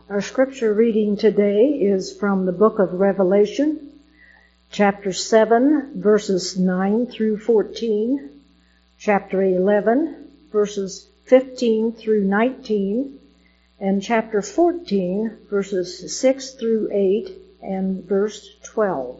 Our scripture reading today is from the book of Revelation, chapter 7, verses 9 through 14, chapter 11, verses 15 through 19, and chapter 14, verses 6 through 8, and verse 12.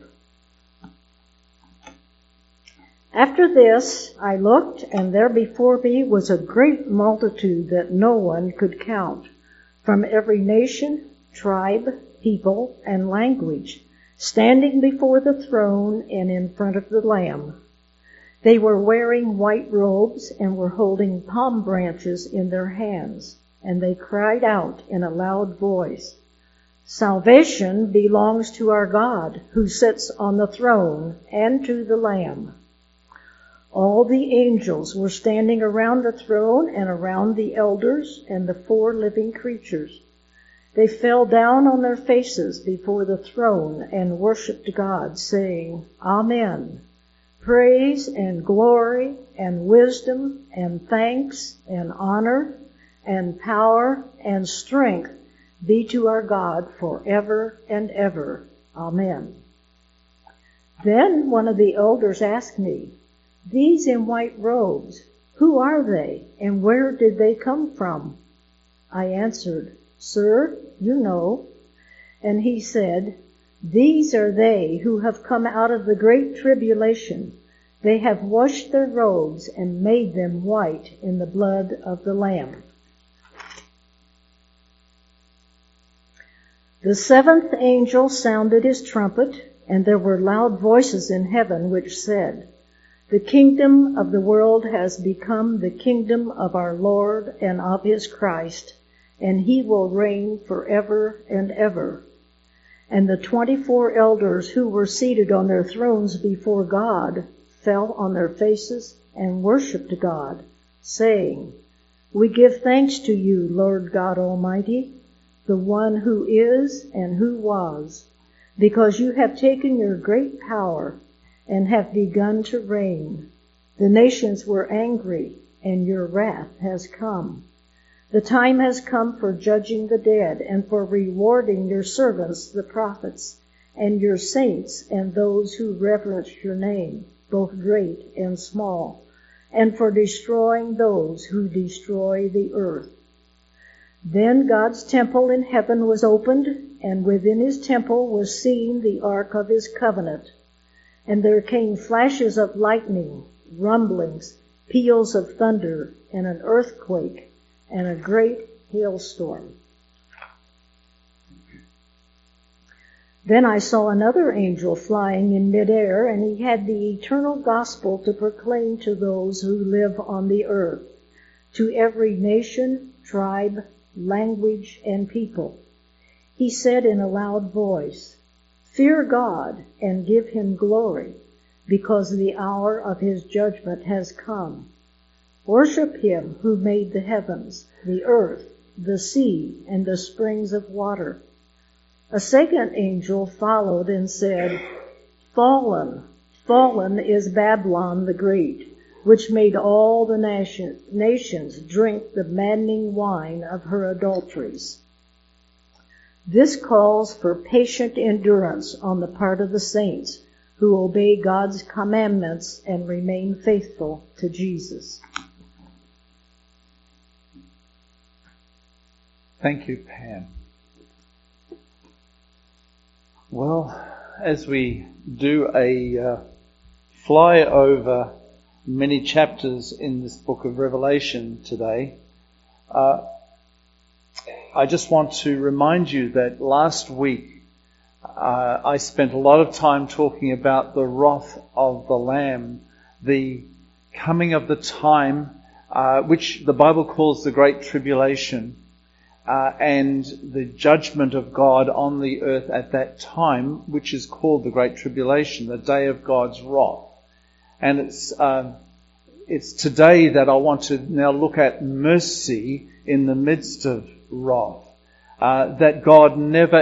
After this I looked, and there before me was a great multitude that no one could count, from every nation, tribe, people, and language, standing before the throne and in front of the Lamb. They were wearing white robes and were holding palm branches in their hands, and they cried out in a loud voice, "Salvation belongs to our God, who sits on the throne, and to the Lamb." All the angels were standing around the throne and around the elders and the 4 living creatures. They fell down on their faces before the throne and worshiped God, saying, "Amen. Praise and glory and wisdom and thanks and honor and power and strength be to our God forever and ever. Amen." Then one of the elders asked me, "These in white robes, who are they, and where did they come from?" I answered, "Sir, you know." And he said, "These are they who have come out of the great tribulation. They have washed their robes and made them white in the blood of the Lamb." The 7th angel sounded his trumpet, and there were loud voices in heaven which said, "The kingdom of the world has become the kingdom of our Lord and of his Christ, and he will reign forever and ever." And the 24 elders who were seated on their thrones before God fell on their faces and worshipped God, saying, "We give thanks to you, Lord God Almighty, the one who is and who was, because you have taken your great power and have begun to reign. The nations were angry, and your wrath has come. The time has come for judging the dead and for rewarding your servants, the prophets, and your saints and those who reverence your name, both great and small, and for destroying those who destroy the earth." Then God's temple in heaven was opened, and within his temple was seen the ark of his covenant. And there came flashes of lightning, rumblings, peals of thunder, and an earthquake, and a great hailstorm. Then I saw another angel flying in midair, and he had the eternal gospel to proclaim to those who live on the earth, to every nation, tribe, language, and people. He said in a loud voice, "Fear God and give him glory, because the hour of his judgment has come. Worship him who made the heavens, the earth, the sea, and the springs of water." A second angel followed and said, "Fallen, fallen is Babylon the Great, which made all the nations drink the maddening wine of her adulteries." This calls for patient endurance on the part of the saints who obey God's commandments and remain faithful to Jesus. Thank you, Pam. Well, as we do a fly over many chapters in this book of Revelation today, I just want to remind you that last week I spent a lot of time talking about the wrath of the Lamb, the coming of the time which the Bible calls the Great Tribulation, and the judgment of God on the earth at that time, which is called the Great Tribulation, the day of God's wrath. And it's today that I want to now look at mercy in the midst of wrath. That God never,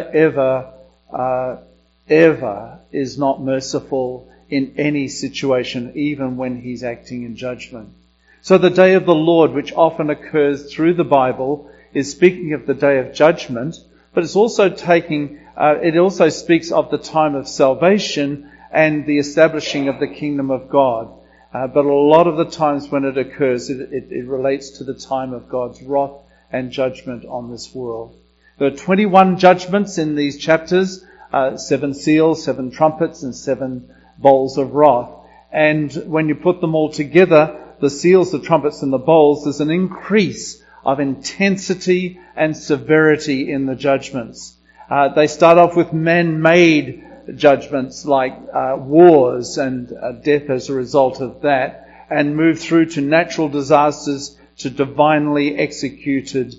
ever is not merciful in any situation, even when he's acting in judgment. So the day of the Lord, which often occurs through the Bible, is speaking of the day of judgment, but it's also it also speaks of the time of salvation and the establishing of the kingdom of God. But a lot of the times when it occurs, it relates to the time of God's wrath and judgment on this world. There are 21 judgments in these chapters, 7 seals, 7 trumpets, and 7 bowls of wrath. And when you put them all together, the seals, the trumpets, and the bowls, there's an increase of intensity and severity in the judgments. They start off with man-made judgments like wars and death as a result of that, and move through to natural disasters, to divinely executed,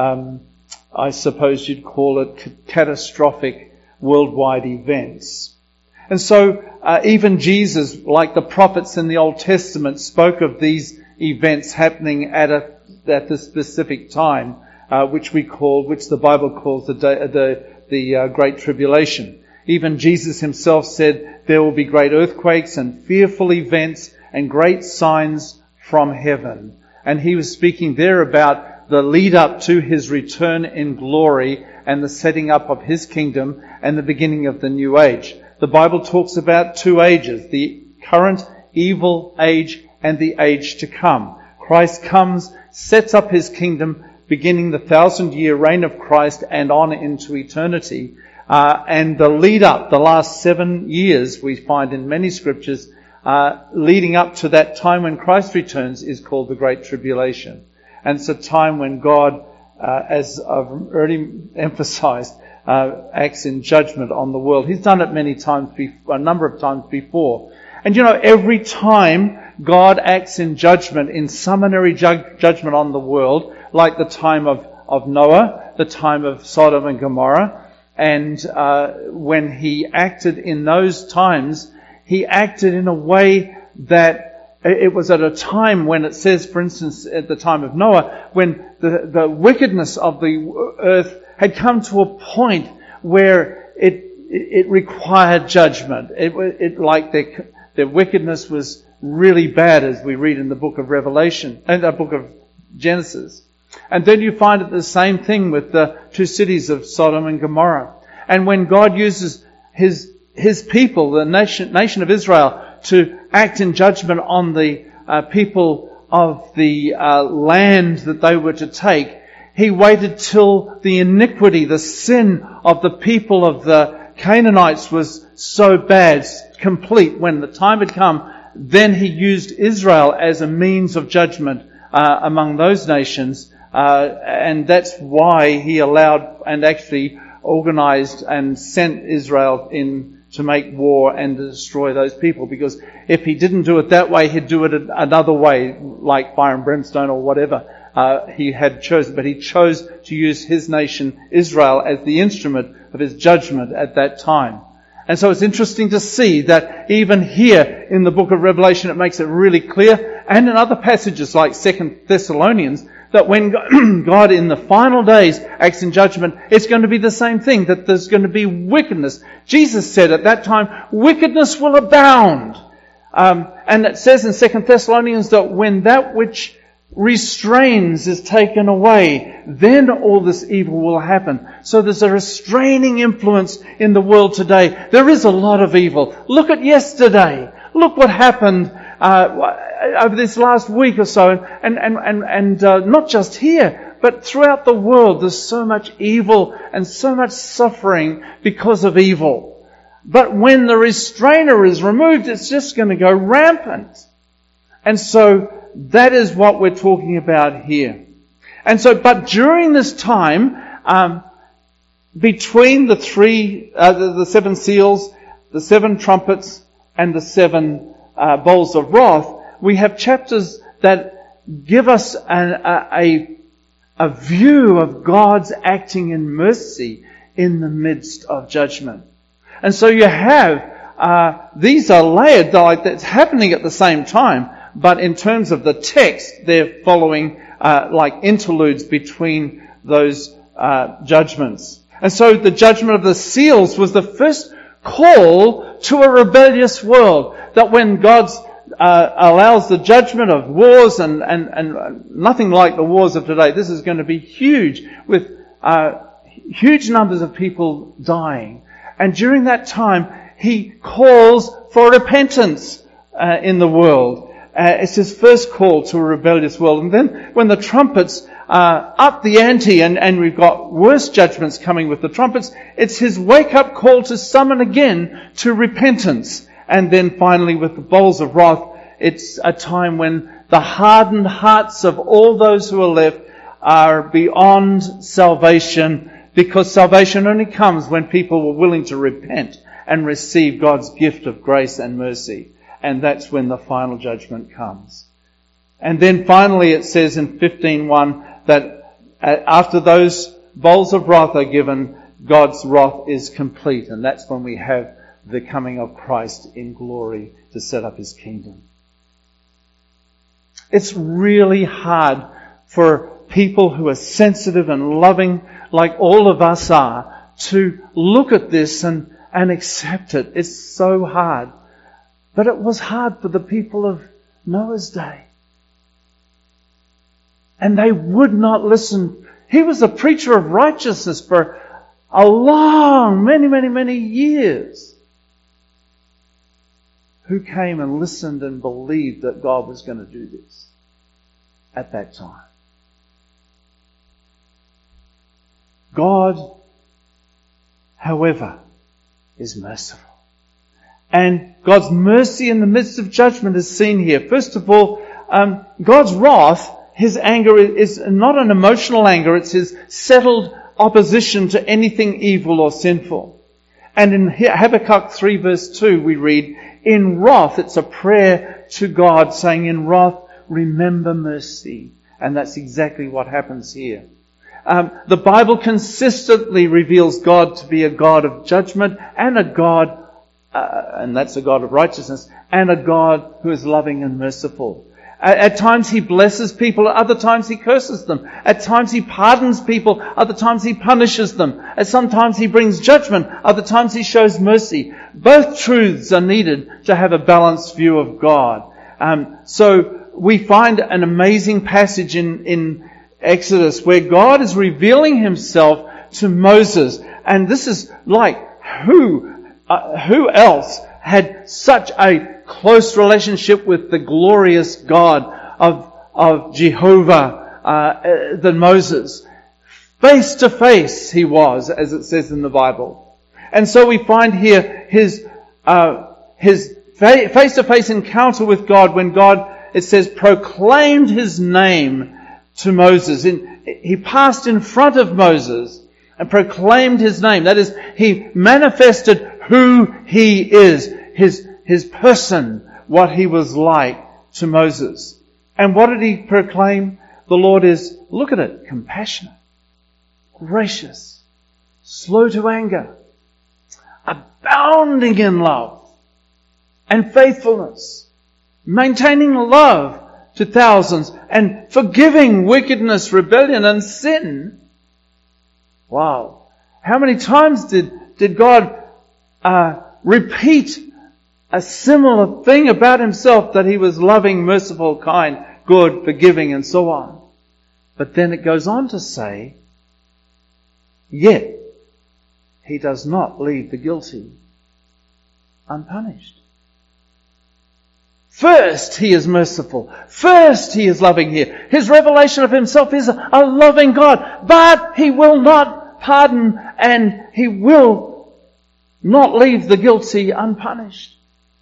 I suppose you'd call it catastrophic worldwide events. And so even Jesus, like the prophets in the Old Testament, spoke of these events happening at the specific time, which the Bible calls the Great Tribulation. Even Jesus himself said there will be great earthquakes and fearful events and great signs from heaven. And he was speaking there about the lead up to his return in glory and the setting up of his kingdom and the beginning of the new age. The Bible talks about 2 ages, the current evil age and the age to come. Christ comes, sets up his kingdom, beginning the 1,000-year reign of Christ and on into eternity. And the lead up, the last 7 years, we find in many scriptures, leading up to that time when Christ returns, is called the Great Tribulation. And it's a time when God, as I've already emphasized, acts in judgment on the world. He's done it a number of times before. And every time God acts in judgment, in summary judgment on the world, like the time of Noah, the time of Sodom and Gomorrah, and when he acted in those times, he acted in a way that it was at a time when it says, for instance, at the time of Noah, when the wickedness of the earth had come to a point where it required judgment. Their wickedness was really bad, as we read in the book of Revelation and the book of Genesis. And then you find it the same thing with the 2 cities of Sodom and Gomorrah. And when God uses his people, the nation of Israel, to act in judgment on the people of the land that they were to take, he waited till the iniquity, the sin of the people of the Canaanites was so bad, complete. When the time had come, then he used Israel as a means of judgment among those nations. And that's why he allowed and actually organized and sent Israel in to make war and to destroy those people. Because if he didn't do it that way, he'd do it another way, like fire and brimstone or whatever he had chosen. But he chose to use his nation, Israel, as the instrument of his judgment at that time. And so it's interesting to see that even here in the book of Revelation, it makes it really clear, and in other passages like 2 Thessalonians, that when God in the final days acts in judgment, it's going to be the same thing, that there's going to be wickedness. Jesus said at that time, wickedness will abound. And it says in 2 Thessalonians that when that which restrains is taken away, then all this evil will happen. So there's a restraining influence in the world today. There is a lot of evil. Look at yesterday. Look what happened over this last week or so, and not just here, but throughout the world. There's so much evil and so much suffering because of evil. But when the restrainer is removed, it's just going to go rampant. And so that is what we're talking about here. And so, but during this time, between the 7 seals, the 7 trumpets, and the 7 bowls of wrath, we have chapters that give us a view of God's acting in mercy in the midst of judgment. And so you have, these are layered, like that's happening at the same time, but in terms of the text, they're following like interludes between those judgments. And so the judgment of the seals was the first call to a rebellious world, that when God allows the judgment of wars and nothing like the wars of today, this is going to be huge, with huge numbers of people dying. And during that time, he calls for repentance in the world. It's his first call to a rebellious world. And then when the trumpets up the ante and we've got worse judgments coming with the trumpets, it's his wake-up call to summon again to repentance. And then finally with the bowls of wrath, it's a time when the hardened hearts of all those who are left are beyond salvation, because salvation only comes when people were willing to repent and receive God's gift of grace and mercy. And that's when the final judgment comes. And then finally it says in 15:1 that after those bowls of wrath are given, God's wrath is complete. And that's when we have the coming of Christ in glory to set up his kingdom. It's really hard for people who are sensitive and loving, like all of us are, to look at this and accept it. It's so hard. But it was hard for the people of Noah's day. And they would not listen. He was a preacher of righteousness for a long, many years. Who came and listened and believed that God was going to do this at that time. God, however, is merciful. And God's mercy in the midst of judgment is seen here. First of all, God's wrath, his anger is not an emotional anger, it's his settled opposition to anything evil or sinful. And in Habakkuk 3 verse 2 we read, in wrath, it's a prayer to God saying, in wrath, remember mercy. And that's exactly what happens here. The Bible consistently reveals God to be a God of judgment and a God, and that's a God of righteousness, and a God who is loving and merciful. At times he blesses people, at other times he curses them. At times he pardons people, other times he punishes them. At sometimes he brings judgment, other times he shows mercy. Both truths are needed to have a balanced view of God. So we find an amazing passage in Exodus where God is revealing himself to Moses. And this is like, who else had such a close relationship with the glorious God of Jehovah than Moses? Face to face he was, as it says in the Bible. And so we find here his face to face encounter with God when God, it says, proclaimed his name to Moses. He passed in front of Moses and proclaimed his name. That is, he manifested who he is, his person, what he was like to Moses. And what did he proclaim? The Lord is, look at it, compassionate, gracious, slow to anger, abounding in love and faithfulness, maintaining love to thousands, and forgiving wickedness, rebellion, and sin. Wow. How many times did God repeat a similar thing about himself, that he was loving, merciful, kind, good, forgiving, and so on? But then it goes on to say, yet he does not leave the guilty unpunished. First, he is merciful. First, he is loving here. His revelation of himself is a loving God. But he will not pardon, and he will not leave the guilty unpunished.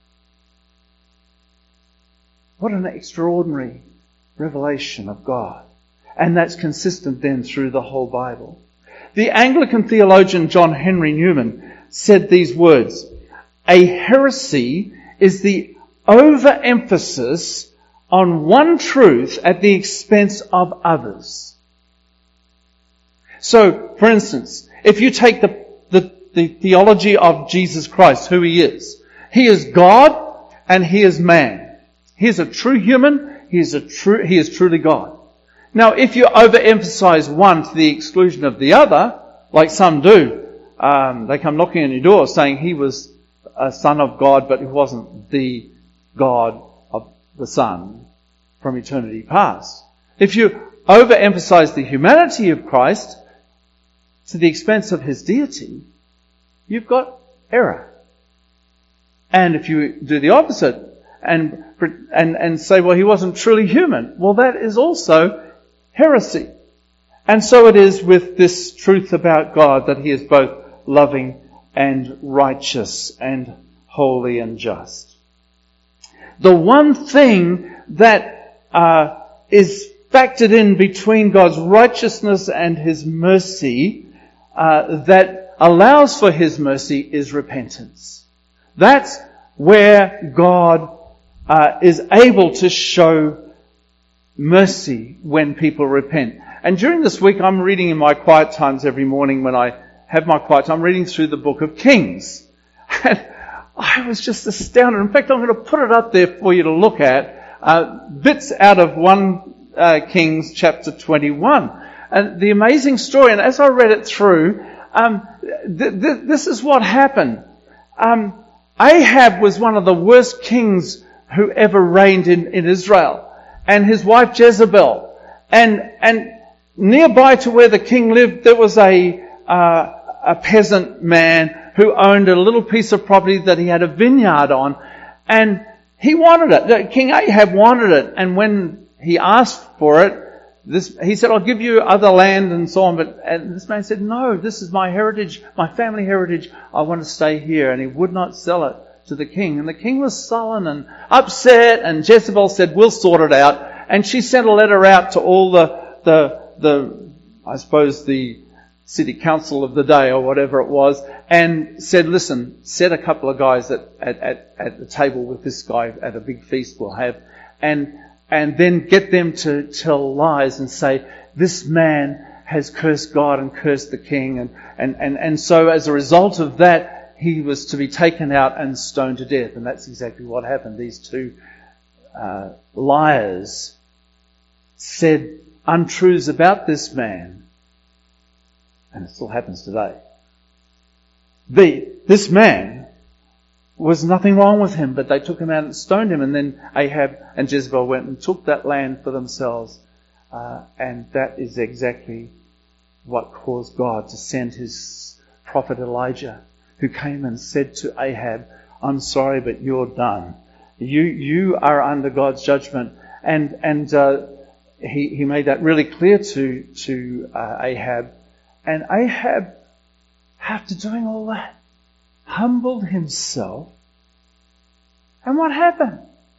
What an extraordinary revelation of God. And that's consistent then through the whole Bible. The Anglican theologian John Henry Newman said these words, a heresy is the overemphasis on one truth at the expense of others. So, for instance, if you take the theology of Jesus Christ, who he is God and he is man. He is a true human, he is truly God. Now, if you overemphasize one to the exclusion of the other, like some do, they come knocking on your door saying he was a son of God, but he wasn't the God of the Son from eternity past. If you overemphasize the humanity of Christ, to the expense of his deity, you've got error. And if you do the opposite and say, well, he wasn't truly human, well, that is also heresy. And so it is with this truth about God, that he is both loving and righteous and holy and just. The one thing that is factored in between God's righteousness and his mercy that allows for his mercy is repentance. That's where God is able to show mercy when people repent. And during this week, I'm reading in my quiet times every morning when I have my quiet time, I'm reading through the book of Kings. And I was just astounded. In fact, I'm going to put it up there for you to look at. Bits out of 1 Kings chapter 21. And the amazing story, and as I read it through, this is what happened. Ahab was one of the worst kings who ever reigned in Israel. And his wife Jezebel. And nearby to where the king lived, there was a peasant man who owned a little piece of property that he had a vineyard on, and he wanted it. King Ahab wanted it, and when he asked for it, he said, I'll give you other land and so on, and this man said, no, this is my heritage, my family heritage, I want to stay here, and he would not sell it to the king. And the king was sullen and upset, and Jezebel said, we'll sort it out, and she sent a letter out to all the city council of the day or whatever it was, and said, listen, set a couple of guys at the table with this guy at a big feast we'll have, and then get them to tell lies and say, this man has cursed God and cursed the king, and so as a result of that, he was to be taken out and stoned to death. And that's exactly what happened. These two liars said untruths about this man. And it still happens today. This man was nothing wrong with him, but they took him out and stoned him, and then Ahab and Jezebel went and took that land for themselves. And that is exactly what caused God to send his prophet Elijah, who came and said to Ahab, I'm sorry, but you're done. You are under God's judgment. And he made that really clear to Ahab. And Ahab, after doing all that, humbled himself. And what happened?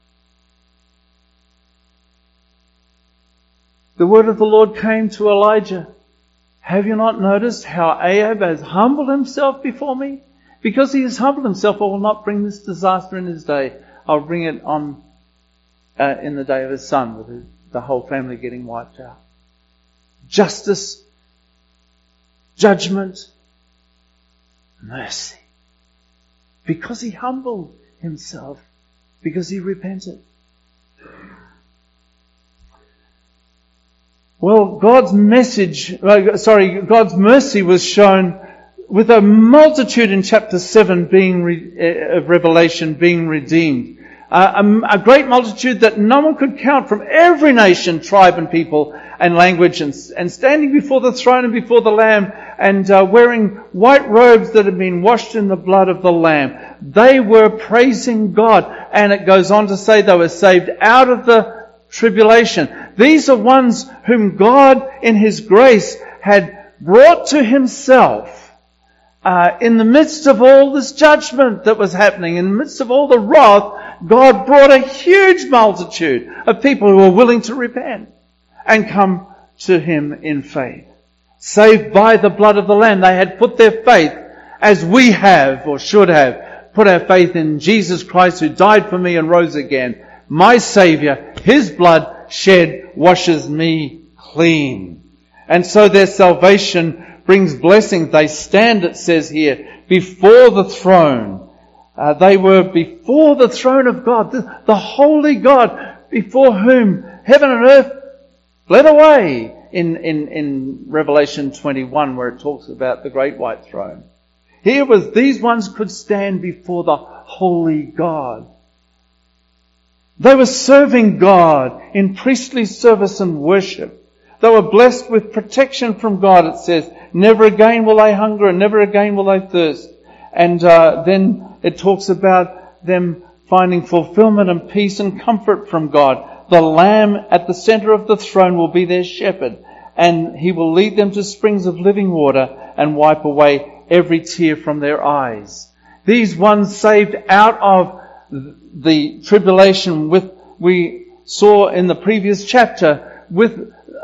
The word of the Lord came to Elijah. Have you not noticed how Ahab has humbled himself before me? Because he has humbled himself, I will not bring this disaster in his day. I'll bring it on in the day of his son, with the whole family getting wiped out. Justice, judgment, mercy. Because he humbled himself. Because he repented. Well, God's mercy was shown with a multitude in chapter 7 of Revelation being redeemed. A great multitude that no one could count, from every nation, tribe and people and language, and standing before the throne and before the Lamb, and wearing white robes that had been washed in the blood of the Lamb. They were praising God, and it goes on to say they were saved out of the tribulation. These are ones whom God in His grace had brought to Himself in the midst of all this judgment that was happening, in the midst of all the wrath. God brought a huge multitude of people who were willing to repent and come to Him in faith. Saved by the blood of the Lamb. They had put their faith, as we have or should have, put our faith in Jesus Christ, who died for me and rose again. My Saviour, His blood shed washes me clean. And so their salvation brings blessings. They stand, it says here, before the throne. They were before the throne of God, the holy God, before whom heaven and earth fled away in Revelation 21, where it talks about the great white throne. Here was, these ones could stand before the holy God. They were serving God in priestly service and worship. They were blessed with protection from God, it says, never again will they hunger and never again will they thirst. And then it talks about them finding fulfillment and peace and comfort from God. The Lamb at the center of the throne will be their shepherd, and he will lead them to springs of living water and wipe away every tear from their eyes. These ones saved out of the tribulation we saw in the previous chapter with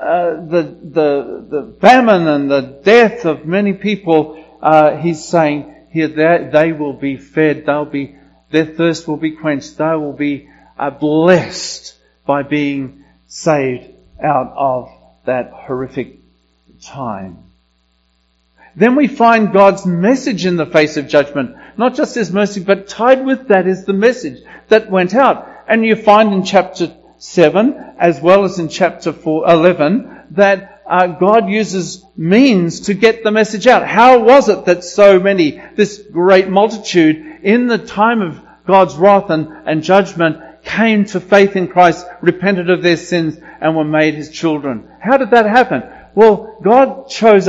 the famine and the death of many people, he's saying here that they will be fed, their thirst will be quenched, they will be blessed by being saved out of that horrific time. Then we find God's message in the face of judgment. Not just His mercy, but tied with that is the message that went out. And you find in chapter 7, as well as in chapter 11, that God uses means to get the message out. How was it that so many, this great multitude, in the time of God's wrath and judgment, came to faith in Christ, repented of their sins, and were made His children? How did that happen? Well, God chose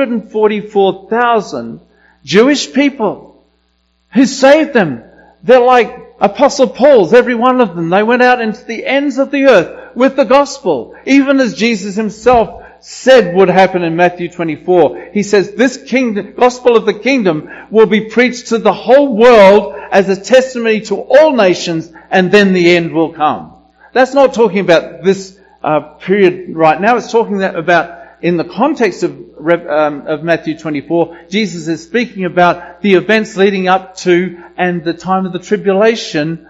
144,000 Jewish people who saved them. They're like Apostle Paul's, every one of them. They went out into the ends of the earth with the gospel, even as Jesus Himself said would happen in Matthew 24. He says, this gospel of the kingdom will be preached to the whole world as a testimony to all nations, and then the end will come. That's not talking about this period right now. It's talking about, in the context of Matthew 24, Jesus is speaking about the events leading up to and the time of the tribulation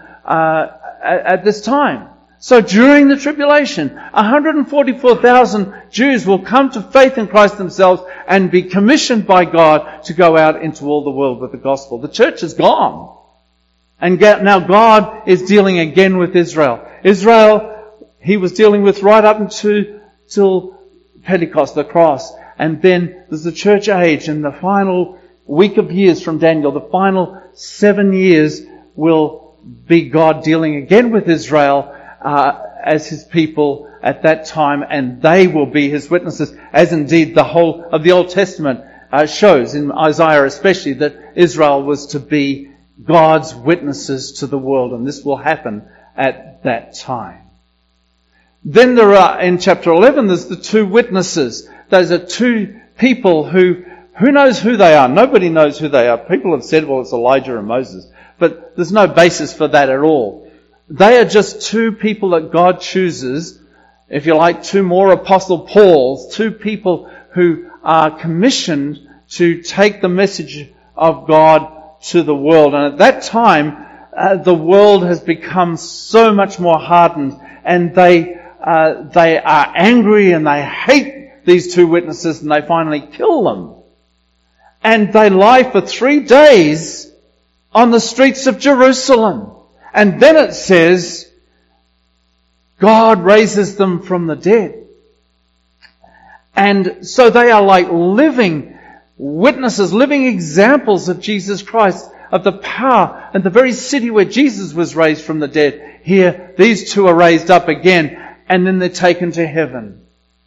at this time. So during the tribulation, 144,000 Jews will come to faith in Christ themselves and be commissioned by God to go out into all the world with the gospel. The church is gone. And now God is dealing again with Israel. Israel, He was dealing with right up till Pentecost, the cross. And then there's the church age, and the final week of years from Daniel, the final 7 years will be God dealing again with Israel as His people at that time, and they will be His witnesses, as indeed the whole of the Old Testament shows, in Isaiah especially, that Israel was to be God's witnesses to the world, and this will happen at that time. Then there are, in chapter 11, there's the two witnesses. Those are two people who knows who they are? Nobody knows who they are. People have said, well, it's Elijah and Moses. But there's no basis for that at all. They are just two people that God chooses, if you like, two more Apostle Pauls, two people who are commissioned to take the message of God to the world. And at that time, the world has become so much more hardened, and they are angry and they hate these two witnesses, and they finally kill them. And they lie for 3 days on the streets of Jerusalem. And then it says, God raises them from the dead. And so they are like living witnesses, living examples of Jesus Christ, of the power and the very city where Jesus was raised from the dead. Here, these two are raised up again, and then they're taken to heaven.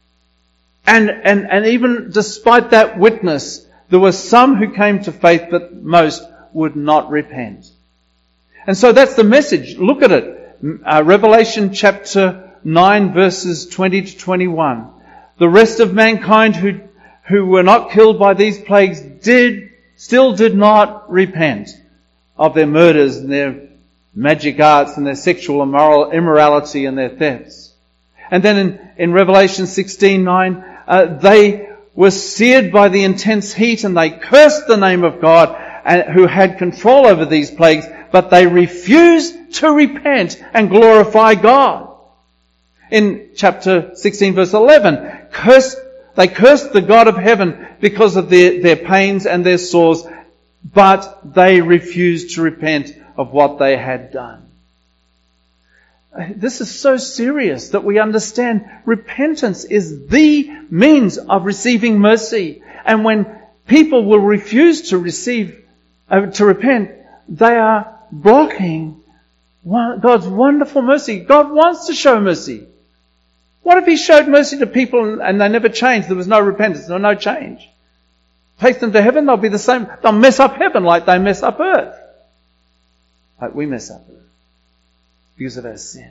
And even despite that witness, there were some who came to faith, but most would not repent. And so that's the message. Look at it. Revelation chapter 9 verses 20 to 21. The rest of mankind who were not killed by these plagues still did not repent of their murders and their magic arts and their sexual immorality and their thefts. And then in Revelation 16:9, they were seared by the intense heat, and they cursed the name of God who had control over these plagues, but they refused to repent and glorify God. In chapter 16 verse 11, they cursed the God of heaven because of their pains and their sores, but they refused to repent of what they had done. This is so serious that we understand repentance is the means of receiving mercy. And when people will refuse to repent, they are blocking God's wonderful mercy. God wants to show mercy. What if He showed mercy to people and they never changed? There was no repentance, there was no change. take them to heaven, they'll be the same. They'll mess up heaven like they mess up earth. Like we mess up earth. Because of our sin.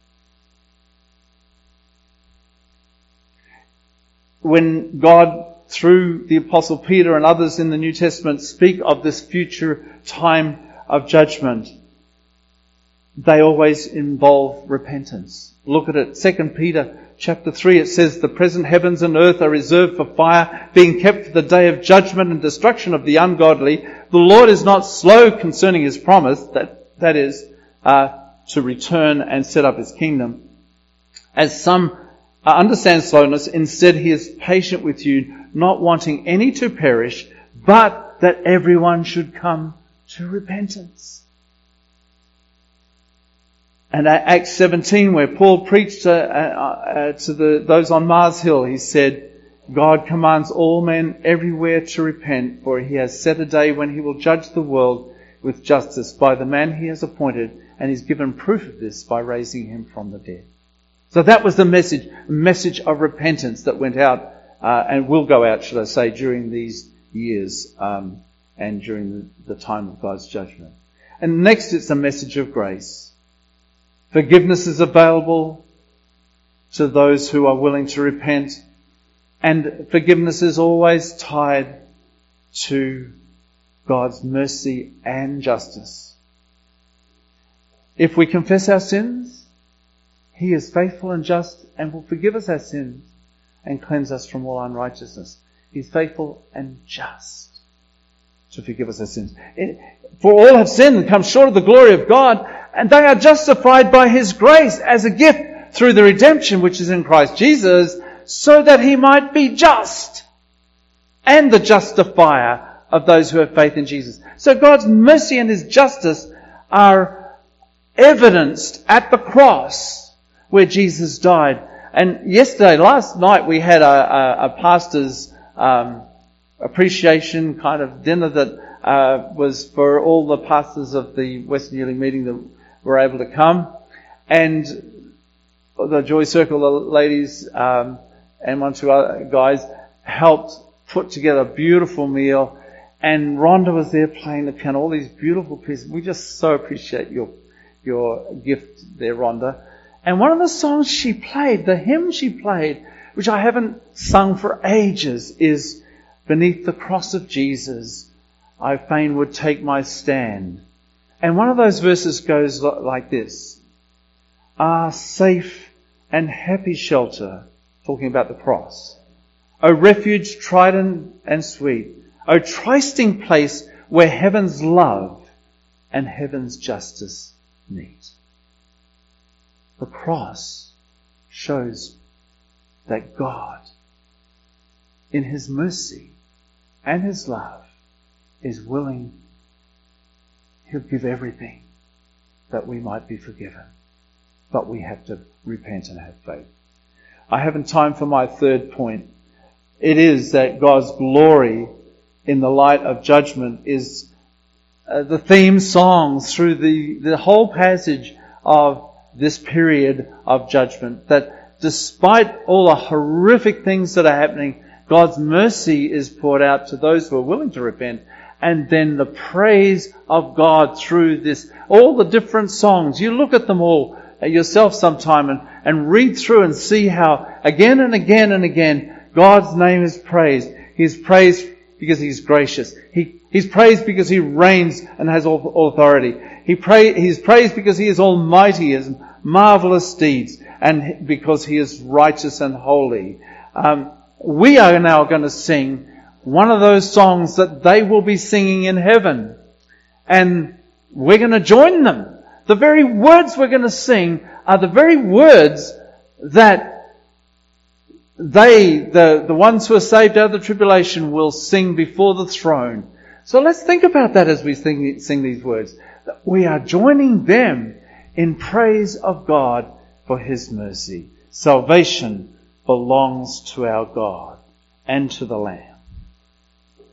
When God, through the Apostle Peter and others in the New Testament, speak of this future time of judgment, they always involve repentance. Look at it. 2 Peter chapter 3, it says, the present heavens and earth are reserved for fire, being kept for the day of judgment and destruction of the ungodly. The Lord is not slow concerning His promise, that is, to return and set up His kingdom. As some understand slowness, instead He is patient with you, not wanting any to perish, but that everyone should come to repentance. And Acts 17, where Paul preached to those on Mars Hill, he said, God commands all men everywhere to repent, for He has set a day when He will judge the world with justice by the man He has appointed, and He's given proof of this by raising Him from the dead. So that was the message of repentance that went out, and will go out, should I say, during these years, and during the time of God's judgment. And next it's a message of grace. Forgiveness is available to those who are willing to repent, and forgiveness is always tied to God's mercy and justice. If we confess our sins, He is faithful and just and will forgive us our sins and cleanse us from all unrighteousness. He's faithful and just to forgive us our sins. For all have sinned and come short of the glory of God, and they are justified by His grace as a gift through the redemption which is in Christ Jesus, so that He might be just and the justifier of those who have faith in Jesus. So God's mercy and His justice are evidenced at the cross where Jesus died. And last night, we had a pastor's appreciation kind of dinner that was for all the pastors of the Western Healing meeting that were able to come. And the Joy Circle, the ladies and one or two other guys helped put together a beautiful meal. And Rhonda was there playing the piano, all these beautiful pieces. We just so appreciate your gift there, Rhonda. And one of the songs she played, the hymn she played, which I haven't sung for ages, is Beneath the Cross of Jesus, I fain would take my stand. And one of those verses goes like this. Ah, safe and happy shelter, talking about the cross. O refuge tried and sweet. O trysting place where heaven's love and heaven's justice meet. The cross shows that God, in His mercy and His love, is willing. He'll give everything that we might be forgiven. But we have to repent and have faith. I haven't time for my third point. It is that God's glory in the light of judgment is the theme songs through the whole passage of this period of judgment. That despite all the horrific things that are happening, God's mercy is poured out to those who are willing to repent. And then the praise of God through this, all the different songs. You look at them all yourself sometime and read through and see how again and again and again God's name is praised. He's praised because He's gracious. He's praised because He reigns and has all authority. He's praised because He is almighty, His marvelous deeds, and because He is righteous and holy. We are now going to sing one of those songs that they will be singing in heaven. And we're going to join them. The very words we're going to sing are the very words that the ones who are saved out of the tribulation, will sing before the throne. So let's think about that as we sing these words. We are joining them in praise of God for His mercy. Salvation belongs to our God and to the Lamb.